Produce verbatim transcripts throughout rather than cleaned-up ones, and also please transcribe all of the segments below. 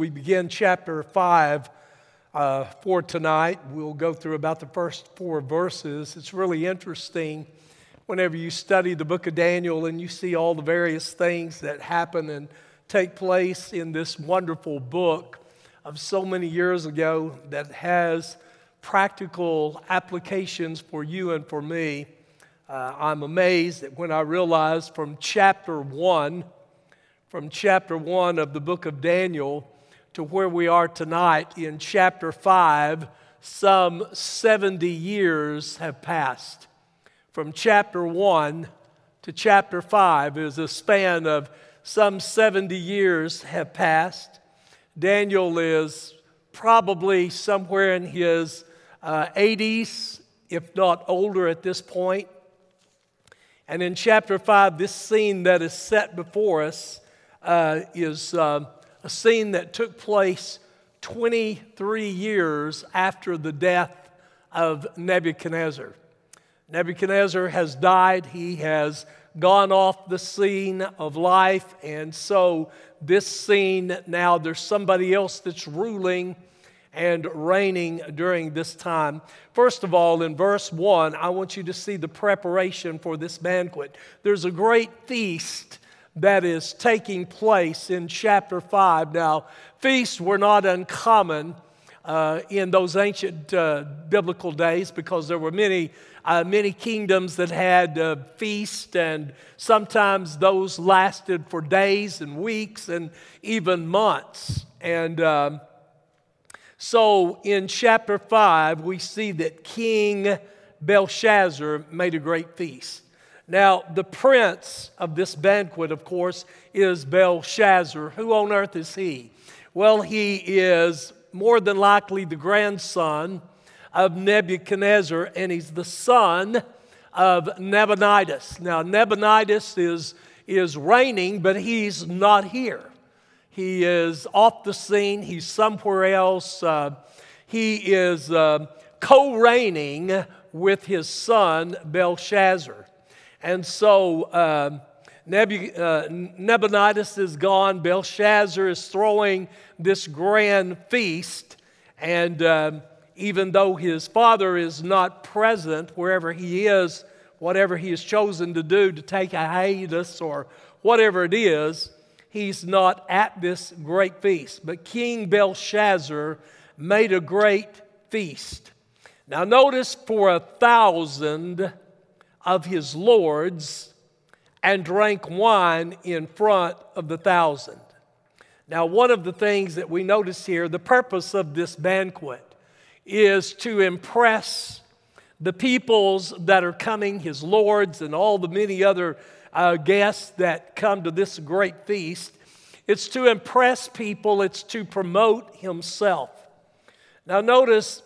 we begin chapter five uh, for tonight. We'll go through about the first four verses. It's really interesting whenever you study the book of Daniel and you see all the various things that happen and take place in this wonderful book of so many years ago that has practical applications for you and for me. Uh, I'm amazed that when I realized from chapter one, from chapter one of the book of Daniel to where we are tonight in chapter five, some seventy years have passed. From chapter one to chapter five is a span of some seventy years have passed. Daniel is probably somewhere in his uh, eighties, if not older at this point. And in chapter five, this scene that is set before us uh, is uh, a scene that took place twenty-three years after the death of Nebuchadnezzar. Nebuchadnezzar has died. He has gone off the scene of life. And so this scene now, there's somebody else that's ruling and reigning during this time. First of all, in verse one, I want you to see the preparation for this banquet. There's a great feast that is taking place in chapter five. Now, feasts were not uncommon uh, in those ancient uh, biblical days because there were many uh, many kingdoms that had uh, feasts, and sometimes those lasted for days and weeks and even months. And um, So in chapter five, we see that King Belshazzar made a great feast. Now, the prince of this banquet, of course, is Belshazzar. Who on earth is he? Well, he is more than likely the grandson of Nebuchadnezzar, and he's the son of Nabonidus. Now, Nabonidus is, is reigning, but he's not here. He is off the scene. He's somewhere else. Uh, he is uh, co-reigning with his son, Belshazzar. And so uh, Nebu- uh, Nabonidus is gone. Belshazzar is throwing this grand feast. And uh, even though his father is not present wherever he is, whatever he has chosen to do to take a hiatus or whatever it is, he's not at this great feast. But King Belshazzar made a great feast. Now notice, for a thousand of his lords, and drank wine in front of the thousand. Now, one of the things that we notice here, the purpose of this banquet is to impress the peoples that are coming, his lords and all the many other uh, guests that come to this great feast. It's to impress people. It's to promote himself. Now, notice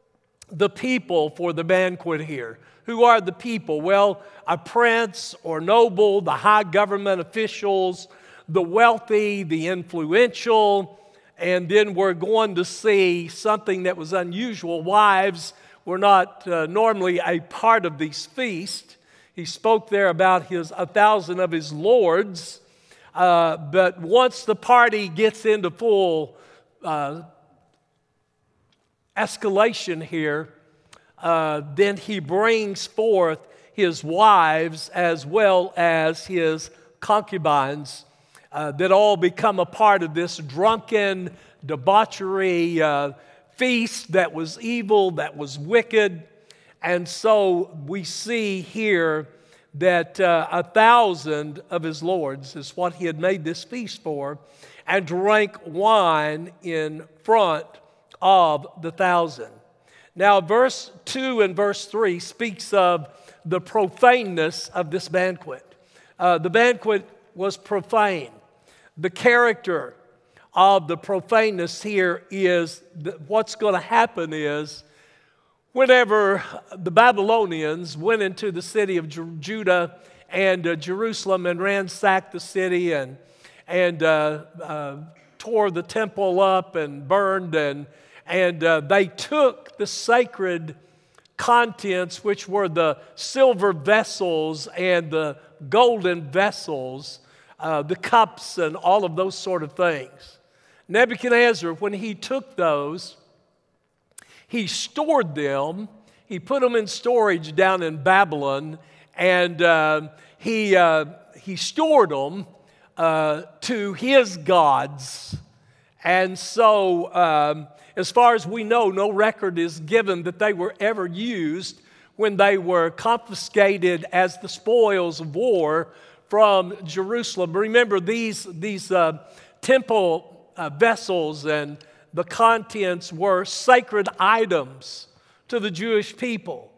the people for the banquet here. Who are the people? Well, a prince or noble, the high government officials, the wealthy, the influential, and then we're going to see something that was unusual. Wives were not uh, normally a part of these feasts. He spoke there about his a thousand of his lords, uh, but once the party gets into full uh, escalation here, Uh, then he brings forth his wives as well as his concubines uh, that all become a part of this drunken debauchery uh, feast that was evil, that was wicked. And so we see here that uh, a thousand of his lords is what he had made this feast for, and drank wine in front of the thousand. Now, verse two and verse three speaks of the profaneness of this banquet. Uh, the banquet was profane. The character of the profaneness here is that what's going to happen is whenever the Babylonians went into the city of Judah and uh, Jerusalem and ransacked the city and, and uh, uh, tore the temple up and burned and And uh, they took the sacred contents, which were the silver vessels and the golden vessels, uh, the cups and all of those sort of things. Nebuchadnezzar, when he took those, he stored them. He put them in storage down in Babylon, and uh, he, uh, he stored them uh, to his gods. And so, um, as far as we know, no record is given that they were ever used when they were confiscated as the spoils of war from Jerusalem. Remember, these, these uh, temple uh, vessels and the contents were sacred items to the Jewish people.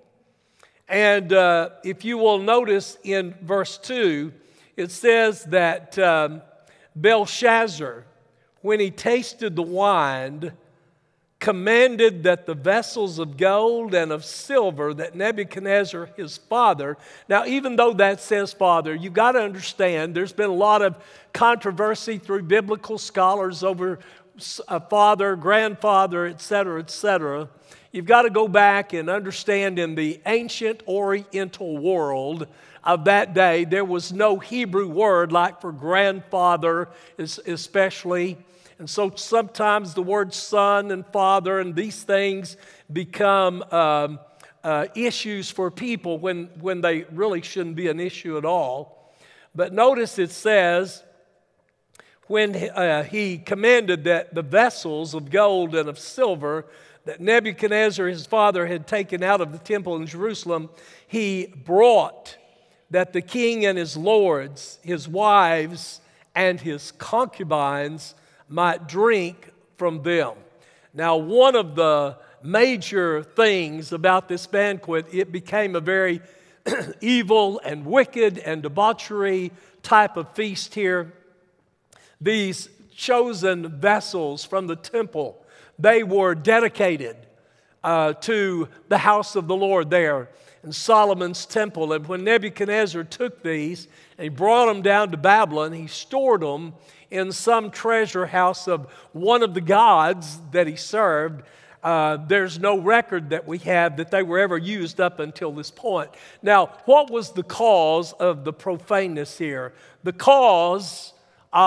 And uh, if you will notice in verse two, it says that um, Belshazzar, when he tasted the wine, commanded that the vessels of gold and of silver that Nebuchadnezzar, his father, now even though that says father, you've got to understand there's been a lot of controversy through biblical scholars over a father, grandfather, et cetera, et cetera. You've got to go back and understand in the ancient Oriental world of that day, there was no Hebrew word like for grandfather especially. And so sometimes the word son and father and these things become um, uh, issues for people when, when they really shouldn't be an issue at all. But notice it says, when uh, he commanded that the vessels of gold and of silver that Nebuchadnezzar, his father, had taken out of the temple in Jerusalem, he brought that the king and his lords, his wives, and his concubines might drink from them. Now, one of the major things about this banquet, it became a very evil and wicked and debauchery type of feast here. These chosen vessels from the temple, they were dedicated uh, to the house of the Lord there in Solomon's temple. And when Nebuchadnezzar took these and he brought them down to Babylon, he stored them in some treasure house of one of the gods that he served. Uh, there's no record that we have that they were ever used up until this point. Now, what was the cause of the profaneness here? The cause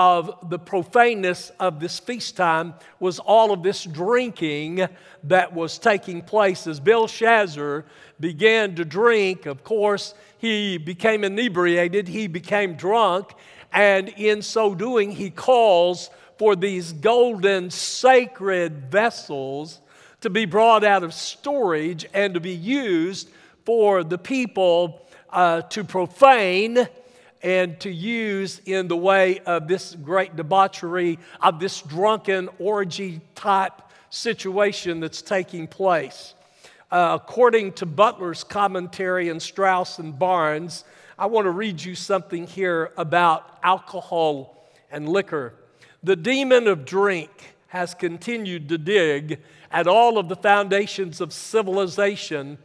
of the profaneness of this feast time was all of this drinking that was taking place. As Belshazzar began to drink, of course, he became inebriated, he became drunk, and in so doing, he calls for these golden sacred vessels to be brought out of storage and to be used for the people uh, to profane and to use in the way of this great debauchery, of this drunken orgy type situation that's taking place. Uh, according to Butler's commentary in Strauss and Barnes, I want to read you something here about alcohol and liquor. The demon of drink has continued to dig at all of the foundations of civilization,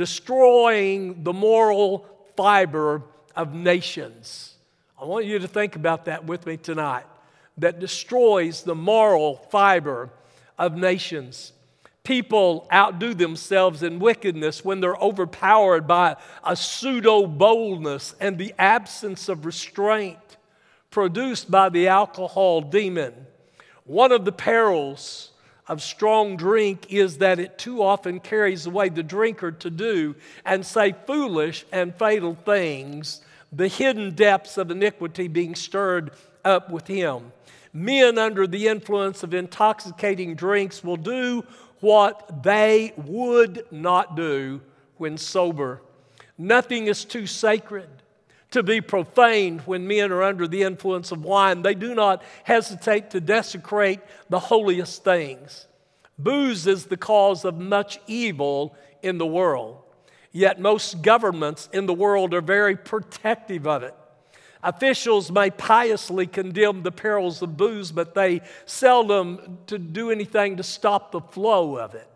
destroying the moral fiber of nations. I want you to think about that with me tonight. That destroys the moral fiber of nations. People outdo themselves in wickedness when they're overpowered by a pseudo-boldness and the absence of restraint produced by the alcohol demon. One of the perils of strong drink is that it too often carries away the drinker to do and say foolish and fatal things, the hidden depths of iniquity being stirred up with him. Men under the influence of intoxicating drinks will do what they would not do when sober. Nothing is too sacred to be profaned when men are under the influence of wine. They do not hesitate to desecrate the holiest things. Booze is the cause of much evil in the world. Yet most governments in the world are very protective of it. Officials may piously condemn the perils of booze, but they seldom to do anything to stop the flow of it.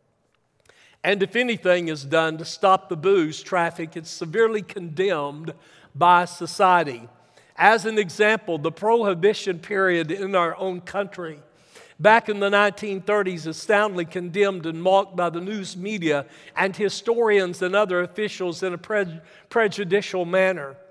And if anything is done to stop the booze traffic, it's severely condemned by society. As an example, the Prohibition period in our own country, back in the nineteen thirties, is soundly condemned and mocked by the news media and historians and other officials in a pre- prejudicial manner.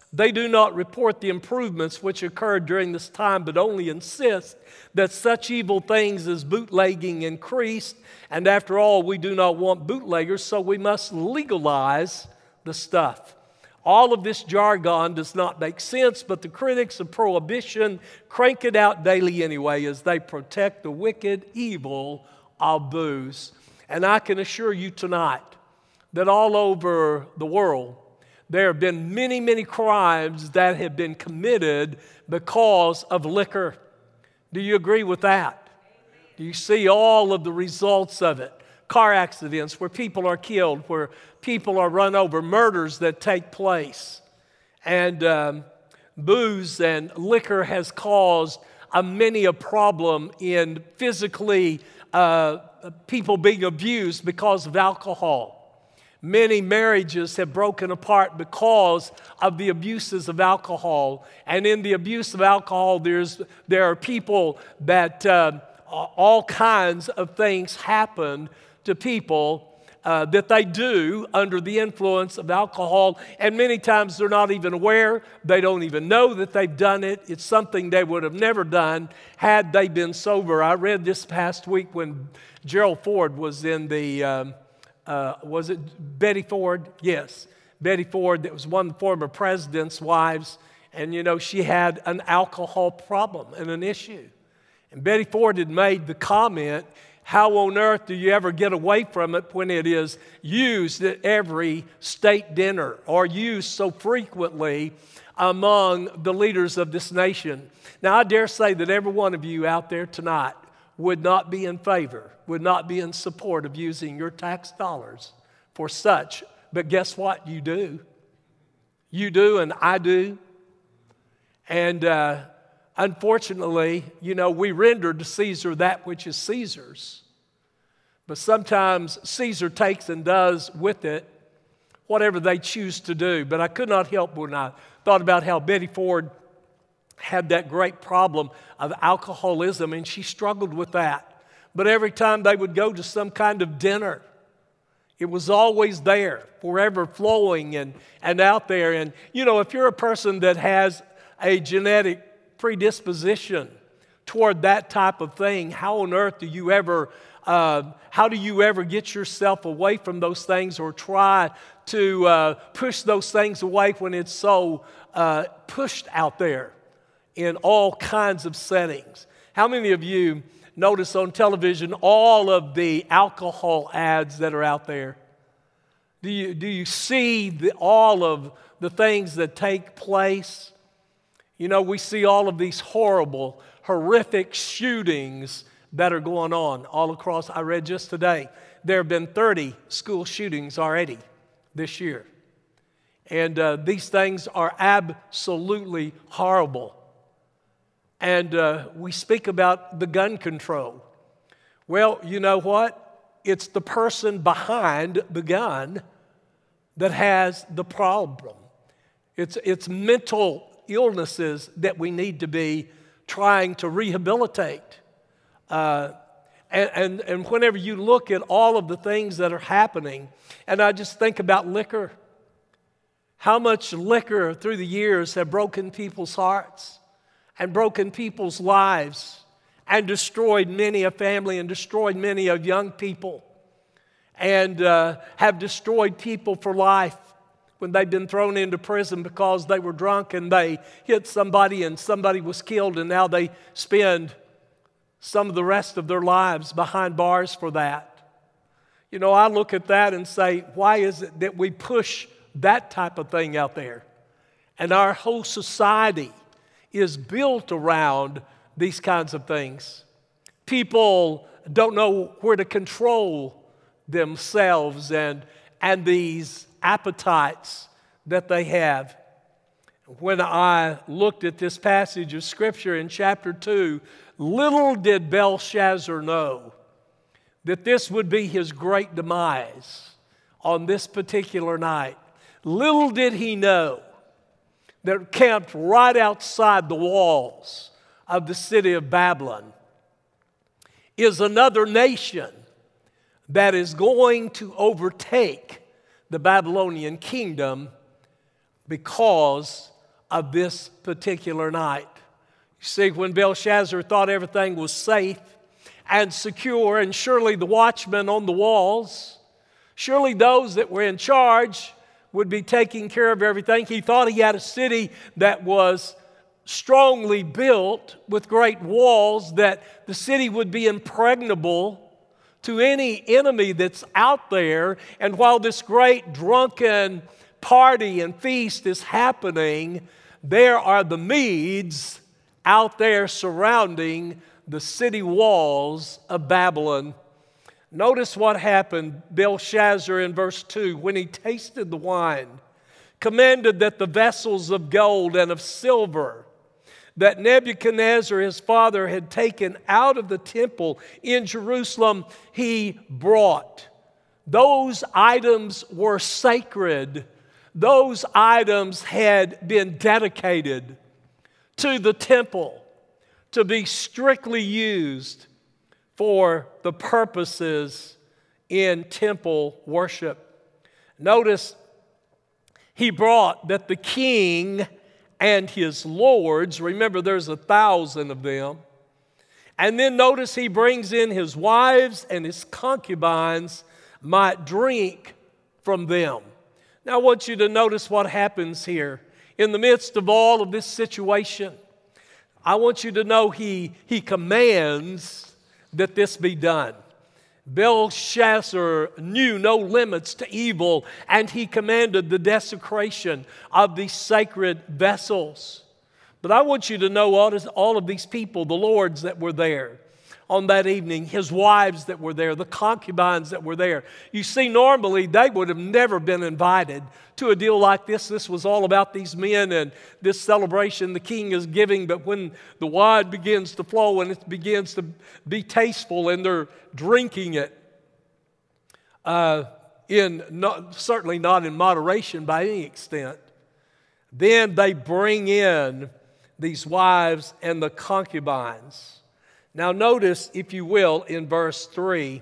They do not report the improvements which occurred during this time, but only insist that such evil things as bootlegging increased. And after all, we do not want bootleggers, so we must legalize the stuff. All of this jargon does not make sense, but the critics of prohibition crank it out daily anyway as they protect the wicked evil of booze. And I can assure you tonight that all over the world, there have been many, many crimes that have been committed because of liquor. Do you agree with that? Do you see all of the results of it? Car accidents where people are killed, where people are run over, murders that take place. And um, booze and liquor has caused a many a problem in physically uh, people being abused because of alcohol. Many marriages have broken apart because of the abuses of alcohol. And in the abuse of alcohol, there's, there are people that uh, all kinds of things happen to people uh, that they do under the influence of alcohol. And many times they're not even aware. They don't even know that they've done it. It's something they would have never done had they been sober. I read this past week when Gerald Ford was in the... Um, Uh, was it Betty Ford? Yes, Betty Ford, that was one of the former president's wives. And, you know, she had an alcohol problem and an issue. And Betty Ford had made the comment, how on earth do you ever get away from it when it is used at every state dinner or used so frequently among the leaders of this nation? Now, I dare say that every one of you out there tonight would not be in favor, would not be in support of using your tax dollars for such. But guess what? You do. You do and I do. And uh, unfortunately, you know, we render to Caesar that which is Caesar's. But sometimes Caesar takes and does with it whatever they choose to do. But I could not help when I thought about how Betty Ford had that great problem of alcoholism, and she struggled with that. But every time they would go to some kind of dinner, it was always there, forever flowing and, and out there. And, you know, if you're a person that has a genetic predisposition toward that type of thing, how on earth do you ever, uh, how do you ever get yourself away from those things or try to uh, push those things away when it's so uh, pushed out there in all kinds of settings? How many of you notice on television all of the alcohol ads that are out there? Do you, do you see the, all of the things that take place? You know, we see all of these horrible, horrific shootings that are going on all across. I read just today, there have been thirty school shootings already this year. And uh, these things are absolutely horrible. And uh, we speak about the gun control. Well, you know what? It's the person behind the gun that has the problem. It's, it's mental illnesses that we need to be trying to rehabilitate. Uh, and, and, and whenever you look at all of the things that are happening, and I just think about liquor, how much liquor through the years have broken people's hearts and broken people's lives and destroyed many a family and destroyed many of young people and uh, have destroyed people for life when they've been thrown into prison because they were drunk and they hit somebody and somebody was killed, and now they spend some of the rest of their lives behind bars for that. You know, I look at that and say, why is it that we push that type of thing out there? And our whole society is built around these kinds of things. People don't know where to control themselves and, and these appetites that they have. When I looked at this passage of Scripture in chapter two, little did Belshazzar know that this would be his great demise on this particular night. Little did he know that camped right outside the walls of the city of Babylon is another nation that is going to overtake the Babylonian kingdom because of this particular night. You see, when Belshazzar thought everything was safe and secure, and surely the watchmen on the walls, surely those that were in charge would be taking care of everything. He thought he had a city that was strongly built with great walls, that the city would be impregnable to any enemy that's out there. And while this great drunken party and feast is happening, there are the Medes out there surrounding the city walls of Babylon. Notice what happened. Belshazzar in verse two, when he tasted the wine, commanded that the vessels of gold and of silver that Nebuchadnezzar his father had taken out of the temple in Jerusalem, he brought. Those items were sacred. Those items had been dedicated to the temple to be strictly used for the purposes in temple worship. Notice he brought that the king and his lords, remember there's a thousand of them, and then notice he brings in his wives and his concubines might drink from them. Now I want you to notice what happens here. In the midst of all of this situation, I want you to know he, he commands that this be done. Belshazzar knew no limits to evil, and he commanded the desecration of these sacred vessels. But I want you to know all, this, all of these people, the lords that were there on that evening, his wives that were there, the concubines that were there. You see, normally they would have never been invited to a deal like this. This was all about these men and this celebration the king is giving. But when the wine begins to flow and it begins to be tasteful and they're drinking it, uh, in not, certainly not in moderation by any extent, then they bring in these wives and the concubines. Now notice, if you will, in verse three,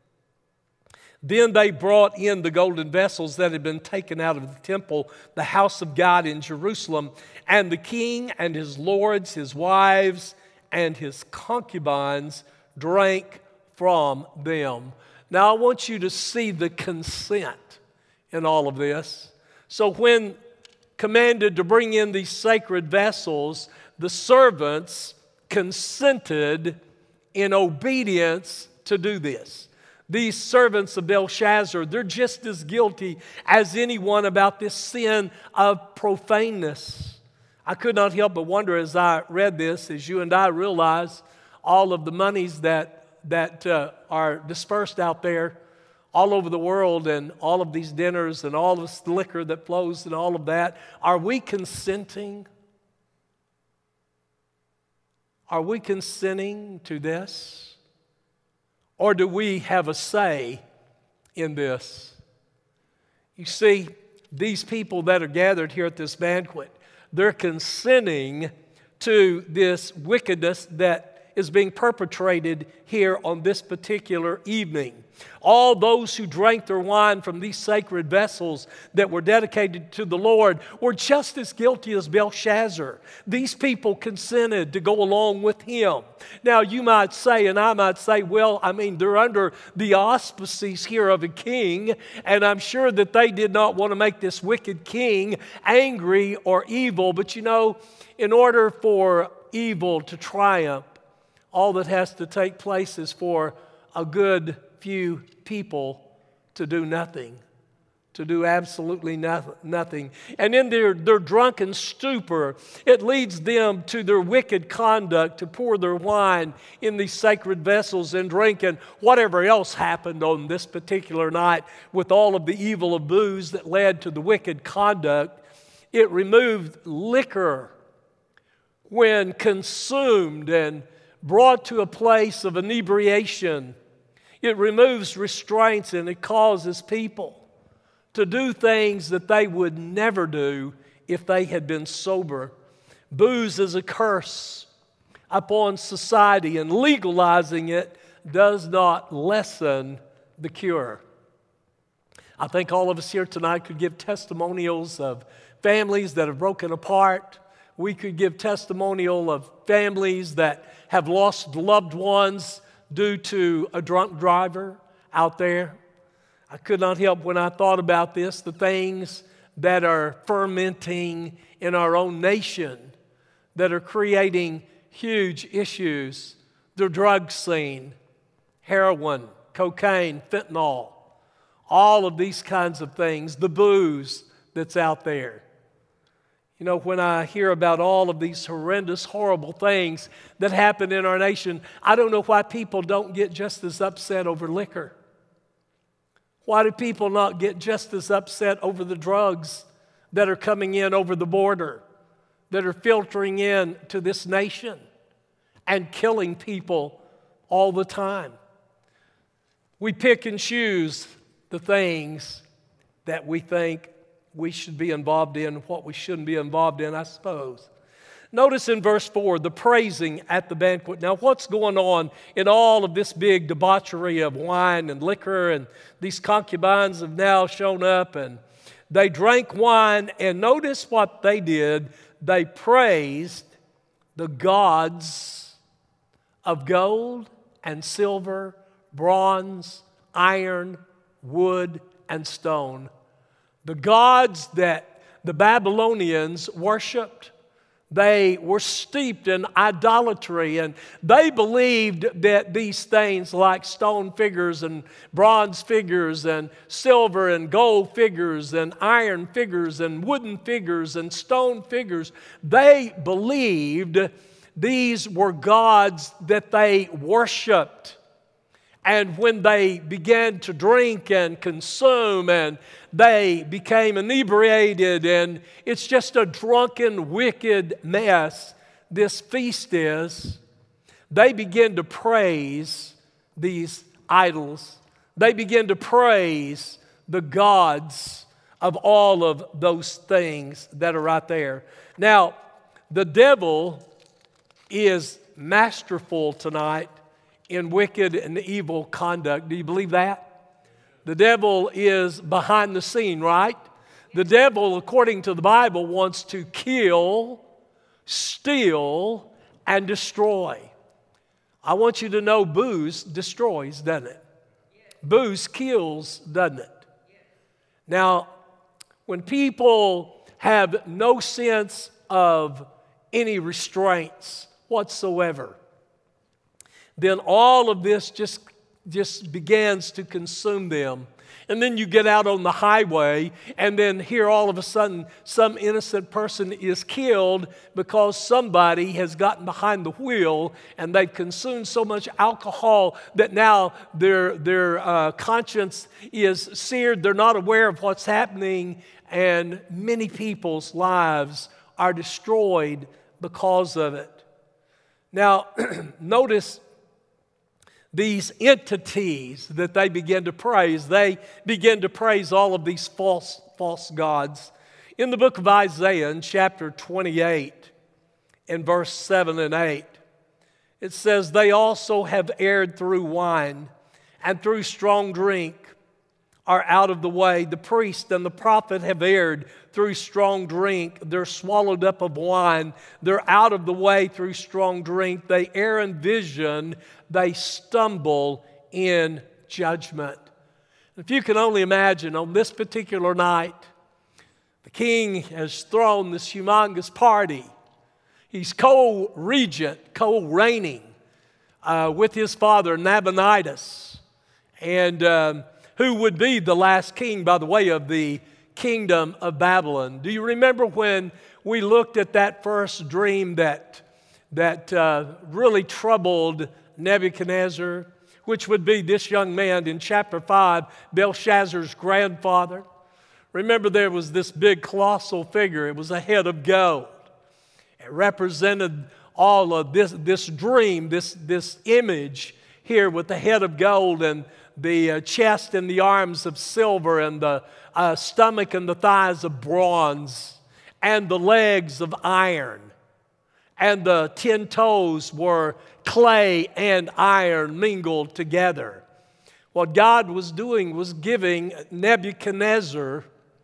then they brought in the golden vessels that had been taken out of the temple, the house of God in Jerusalem, and the king and his lords, his wives, and his concubines drank from them. Now I want you to see the consent in all of this. So when commanded to bring in these sacred vessels, the servants consented in obedience to do this. These servants of Belshazzar, they're just as guilty as anyone about this sin of profaneness. I could not help but wonder as I read this, as you and I realize all of the monies that, that uh, are dispersed out there all over the world, and all of these dinners and all this liquor that flows and all of that. Are we consenting? Are we consenting to this? Or do we have a say in this? You see, these people that are gathered here at this banquet, they're consenting to this wickedness that is being perpetrated here on this particular evening. All those who drank their wine from these sacred vessels that were dedicated to the Lord were just as guilty as Belshazzar. These people consented to go along with him. Now you might say, and I might say, well, I mean, they're under the auspices here of a king, and I'm sure that they did not want to make this wicked king angry or evil. But you know, in order for evil to triumph, all that has to take place is for a good few people to do nothing, to do absolutely nothing. And in their, their drunken stupor, it leads them to their wicked conduct, to pour their wine in these sacred vessels and drink, and whatever else happened on this particular night with all of the evil of booze that led to the wicked conduct. It removed liquor when consumed and brought to a place of inebriation. It removes restraints, and it causes people to do things that they would never do if they had been sober. Booze is a curse upon society, and legalizing it does not lessen the cure. I think all of us here tonight could give testimonials of families that have broken apart. We could give testimonial of families that have lost loved ones due to a drunk driver out there. I could not help when I thought about this, the things that are fermenting in our own nation that are creating huge issues. The drug scene, heroin, cocaine, fentanyl, all of these kinds of things, the booze that's out there. You know, when I hear about all of these horrendous, horrible things that happen in our nation, I don't know why people don't get just as upset over liquor. Why do people not get just as upset over the drugs that are coming in over the border, that are filtering in to this nation and killing people all the time? We pick and choose the things that we think we should be involved in, what we shouldn't be involved in, I suppose. Notice in verse four, the praising at the banquet. Now, what's going on in all of this big debauchery of wine and liquor, and these concubines have now shown up, and they drank wine, and notice what they did. They praised the gods of gold and silver, bronze, iron, wood, and stone. The gods that the Babylonians worshipped. They were steeped in idolatry, and they believed that these things like stone figures and bronze figures and silver and gold figures and iron figures and wooden figures and stone figures, they believed these were gods that they worshiped. And when they began to drink and consume, and they became inebriated, and it's just a drunken, wicked mess, this feast is, they begin to praise these idols. They begin to praise the gods of all of those things that are right there. Now, the devil is masterful tonight in wicked and evil conduct. Do you believe that? The devil is behind the scene, right? The devil, according to the Bible, wants to kill, steal, and destroy. I want you to know booze destroys, doesn't it? Booze kills, doesn't it? Now, when people have no sense of any restraints whatsoever, then all of this just, just begins to consume them. And then you get out on the highway, and then here all of a sudden some innocent person is killed because somebody has gotten behind the wheel and they've consumed so much alcohol that now their, their uh, conscience is seared. They're not aware of what's happening, and many people's lives are destroyed because of it. Now, notice these entities that they begin to praise. They begin to praise all of these false, false gods. In the book of Isaiah, in chapter twenty-eight, in verse seven and eight, it says, "They also have erred through wine, and through strong drink are out of the way. The priest and the prophet have erred through strong drink. They're swallowed up of wine. They're out of the way through strong drink. They err in vision. They stumble in judgment." If you can only imagine, on this particular night, the king has thrown this humongous party. He's co-regent, co-reigning uh, with his father Nabonidus, and um, who would be the last king, by the way, of the kingdom of Babylon. Do you remember when we looked at that first dream that, that uh, really troubled Nebuchadnezzar, which would be this young man in chapter five, Belshazzar's grandfather? Remember, there was this big colossal figure. It was a head of gold. It represented all of this, this dream, this, this image here with the head of gold and the uh, chest and the arms of silver and the uh, stomach and the thighs of bronze and the legs of iron. And the ten toes were clay and iron mingled together. What God was doing was giving Nebuchadnezzar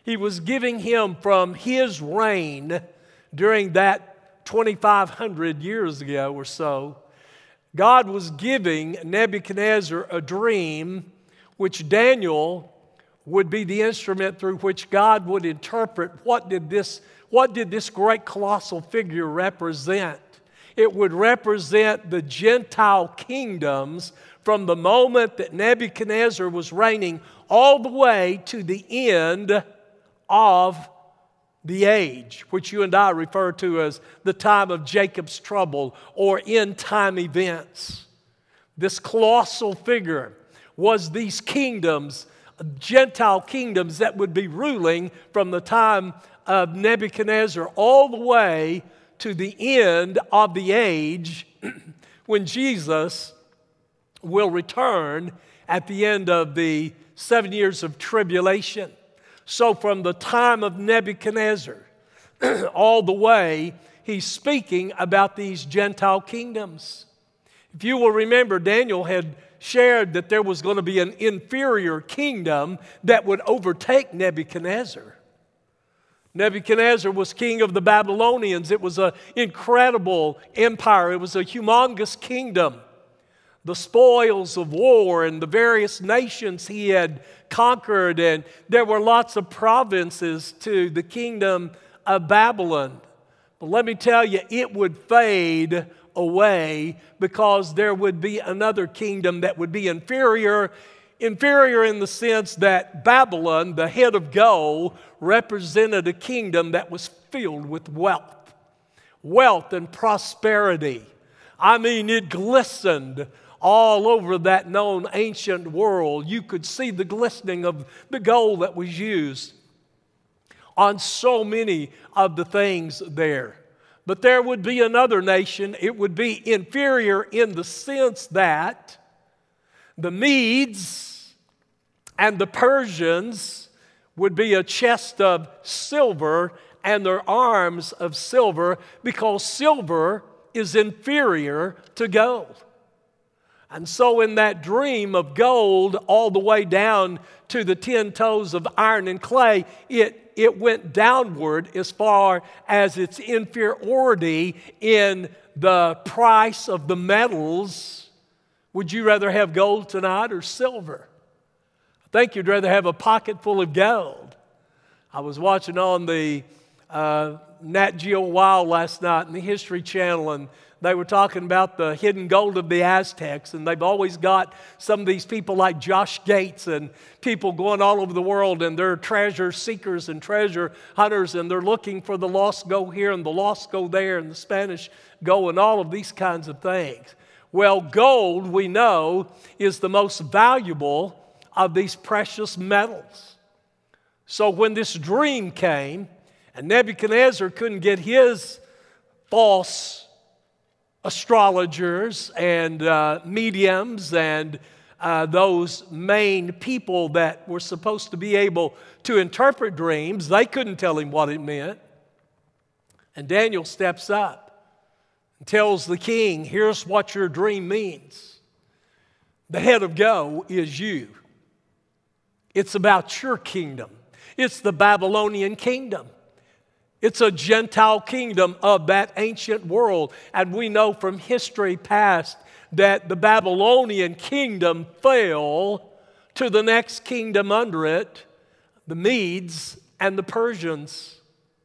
He was giving him from his reign during that twenty-five hundred years ago or so. God was giving Nebuchadnezzar a dream, which Daniel would be the instrument through which God would interpret what did this, what did this great colossal figure represent. It would represent the Gentile kingdoms from the moment that Nebuchadnezzar was reigning all the way to the end of the age, which you and I refer to as the time of Jacob's trouble or end time events. This colossal figure was these kingdoms, Gentile kingdoms that would be ruling from the time of Nebuchadnezzar all the way to the end of the age when Jesus will return at the end of the seven years of tribulation. So from the time of Nebuchadnezzar all the way, he's speaking about these Gentile kingdoms. If you will remember, Daniel had shared that there was going to be an inferior kingdom that would overtake Nebuchadnezzar. Nebuchadnezzar was king of the Babylonians. It was an incredible empire. It was a humongous kingdom. The spoils of war and the various nations he had conquered, and there were lots of provinces to the kingdom of Babylon. But let me tell you, it would fade away because there would be another kingdom that would be inferior. Inferior in the sense that Babylon, the head of gold, represented a kingdom that was filled with wealth. Wealth and prosperity. I mean, it glistened all over that known ancient world. You could see the glistening of the gold that was used on so many of the things there. But there would be another nation. It would be inferior in the sense that the Medes and the Persians would be a chest of silver and their arms of silver, because silver is inferior to gold. And so in that dream of gold all the way down to the ten toes of iron and clay, it, it went downward as far as its inferiority in the price of the metals. Would you rather have gold tonight or silver? I think you'd rather have a pocket full of gold. I was watching on the uh, Nat Geo Wild last night in the History Channel, and they were talking about the hidden gold of the Aztecs, and they've always got some of these people like Josh Gates and people going all over the world, and they're treasure seekers and treasure hunters, and they're looking for the lost gold here and the lost gold there and the Spanish gold and all of these kinds of things. Well, gold, we know, is the most valuable of these precious metals. So when this dream came, and Nebuchadnezzar couldn't get his false astrologers and uh, mediums and uh, those main people that were supposed to be able to interpret dreams, they couldn't tell him what it meant. And Daniel steps up and tells the king, here's what your dream means. The head of gold is you. It's about your kingdom. It's the Babylonian kingdom. It's a Gentile kingdom of that ancient world. And we know from history past that the Babylonian kingdom fell to the next kingdom under it, the Medes and the Persians.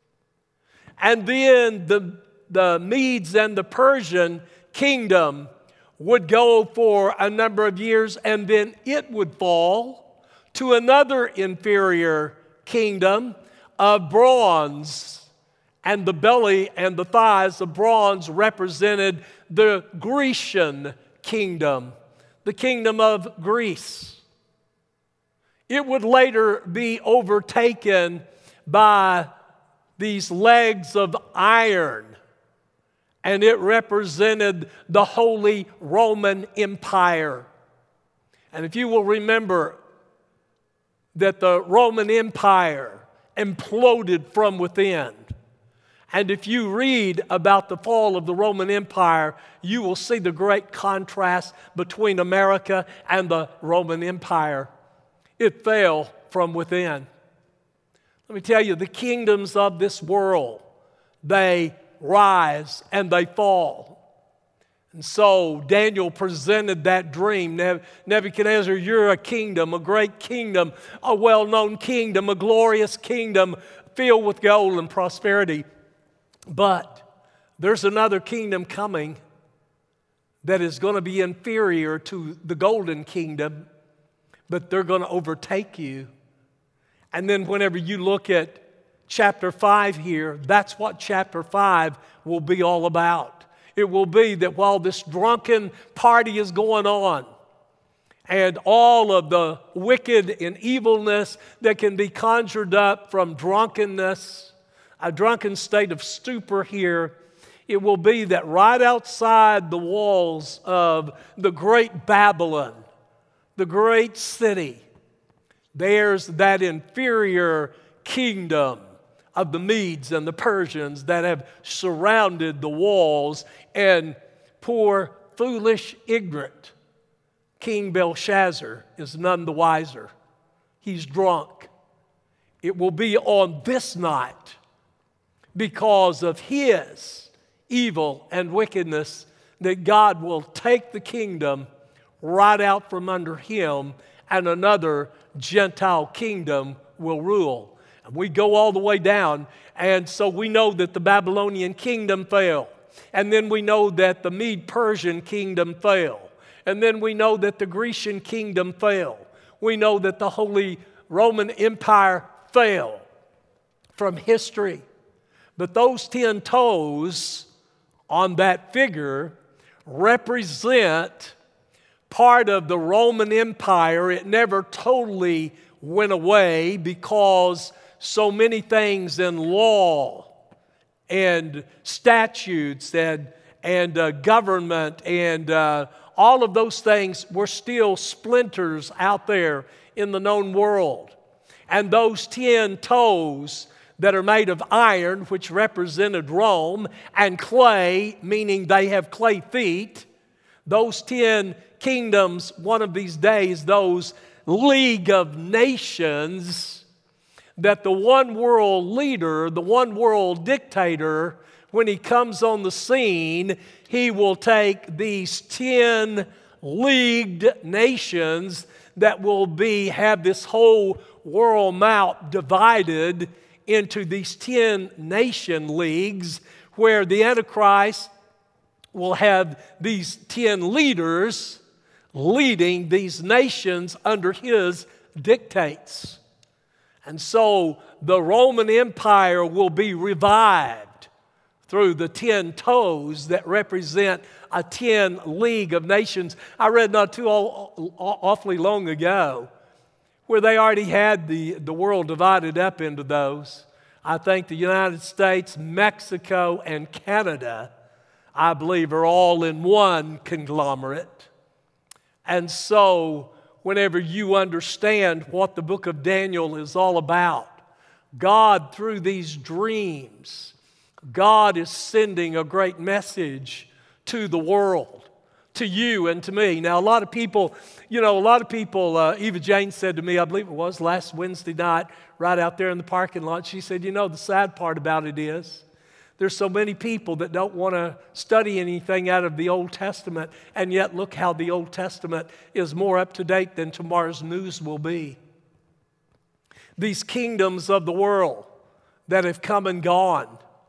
And then the, the Medes and the Persian kingdom would go for a number of years, and then it would fall to another inferior kingdom of bronze. And the belly and the thighs of bronze represented the Grecian kingdom, the kingdom of Greece. It would later be overtaken by these legs of iron, and it represented the Holy Roman Empire. And if you will remember that the Roman Empire imploded from within. And if you read about the fall of the Roman Empire, you will see the great contrast between America and the Roman Empire. It fell from within. Let me tell you, the kingdoms of this world, they rise and they fall. And so Daniel presented that dream. Nebuchadnezzar, you're a kingdom, a great kingdom, a well-known kingdom, a glorious kingdom filled with gold and prosperity. But there's another kingdom coming that is going to be inferior to the golden kingdom, but they're going to overtake you. And then whenever you look at chapter five here, that's what chapter five will be all about. It will be that while this drunken party is going on, and all of the wicked and evilness that can be conjured up from drunkenness, a drunken state of stupor here, it will be that right outside the walls of the great Babylon, the great city, there's that inferior kingdom of the Medes and the Persians that have surrounded the walls, and poor, foolish, ignorant King Belshazzar is none the wiser. He's drunk. It will be on this night, because of his evil and wickedness, that God will take the kingdom right out from under him, and another Gentile kingdom will rule. And we go all the way down, and so we know that the Babylonian kingdom fell. And then we know that the Mede-Persian kingdom fell. And then we know that the Grecian kingdom fell. We know that the Holy Roman Empire fell from history. But those ten toes on that figure represent part of the Roman Empire. It never totally went away because so many things in law and statutes and, and uh, government and uh, all of those things were still splinters out there in the known world. And those ten toes that are made of iron, which represented Rome, and clay, meaning they have clay feet, those ten kingdoms, one of these days, those League of Nations, that the one world leader, the one world dictator, when he comes on the scene, he will take these ten leagued nations that will be, have this whole world map divided into these ten nation leagues, where the Antichrist will have these ten leaders leading these nations under his dictates. And so the Roman Empire will be revived through the ten toes that represent a ten league of nations. I read not too awfully long ago where they already had the, the world divided up into those. I think the United States, Mexico, and Canada, I believe, are all in one conglomerate. And so whenever you understand what the book of Daniel is all about, God, through these dreams, God is sending a great message to the world, to you and to me. Now, a lot of people, you know, a lot of people, uh, Eva Jane said to me, I believe it was last Wednesday night, right out there in the parking lot, she said, you know, the sad part about it is there's so many people that don't want to study anything out of the Old Testament, and yet look how the Old Testament is more up to date than tomorrow's news will be. These kingdoms of the world that have come and gone.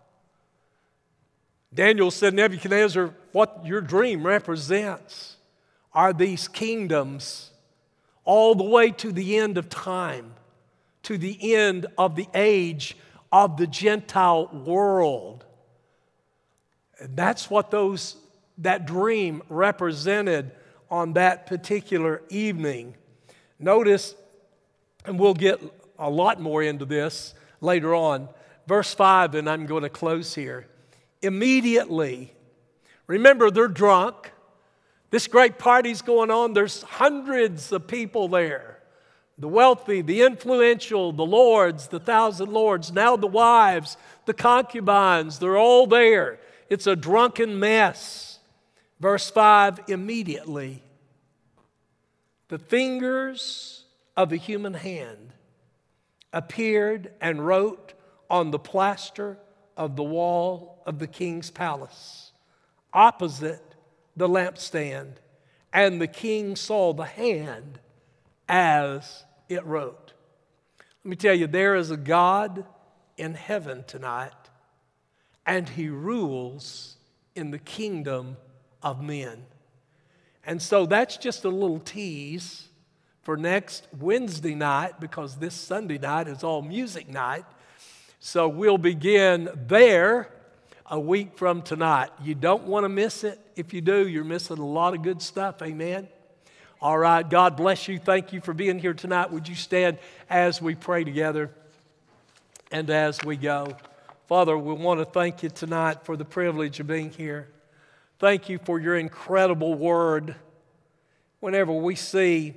Daniel said, Nebuchadnezzar, what your dream represents are these kingdoms all the way to the end of time, to the end of the age of the Gentile world. And that's what those that dream represented on that particular evening. Notice, and we'll get a lot more into this later on, verse five, and I'm going to close here. Immediately, remember, they're drunk. This great party's going on. There's hundreds of people there. The wealthy, the influential, the lords, the thousand lords, now the wives, the concubines, they're all there. It's a drunken mess. Verse five, immediately, the fingers of a human hand appeared and wrote on the plaster of the wall of the king's palace, opposite the lampstand, and the king saw the hand as it wrote. Let me tell you, there is a God in heaven tonight, and he rules in the kingdom of men. And so that's just a little tease for next Wednesday night, because this Sunday night is all music night. So we'll begin there a week from tonight. You don't want to miss it. If you do, you're missing a lot of good stuff. Amen. All right. God bless you. Thank you for being here tonight. Would you stand as we pray together and as we go? Father, we want to thank you tonight for the privilege of being here. Thank you for your incredible word. Whenever we see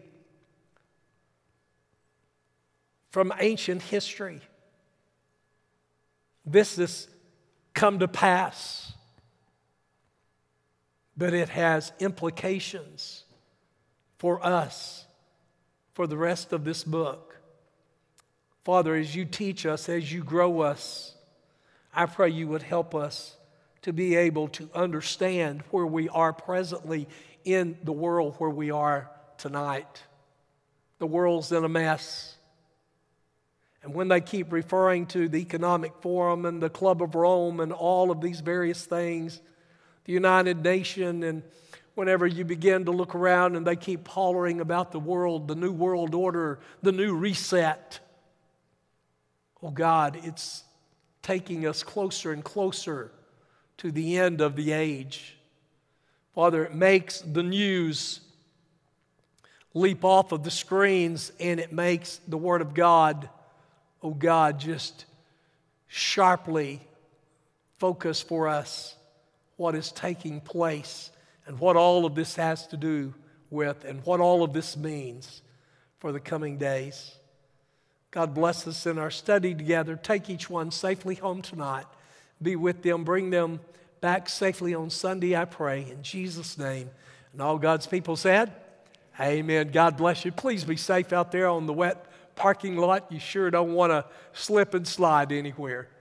from ancient history this has come to pass, but it has implications for us for the rest of this book. Father, as you teach us, as you grow us, I pray you would help us to be able to understand where we are presently in the world where we are tonight. The world's in a mess. And when they keep referring to the Economic Forum and the Club of Rome and all of these various things, the United Nations, and whenever you begin to look around and they keep hollering about the world, the new world order, the new reset, oh God, it's taking us closer and closer to the end of the age. Father, it makes the news leap off of the screens, and it makes the Word of God, oh God, just sharply focus for us what is taking place and what all of this has to do with and what all of this means for the coming days. God bless us in our study together. Take each one safely home tonight. Be with them. Bring them back safely on Sunday, I pray, in Jesus' name. And all God's people said, amen. God bless you. Please be safe out there on the wet parking lot. You sure don't want to slip and slide anywhere.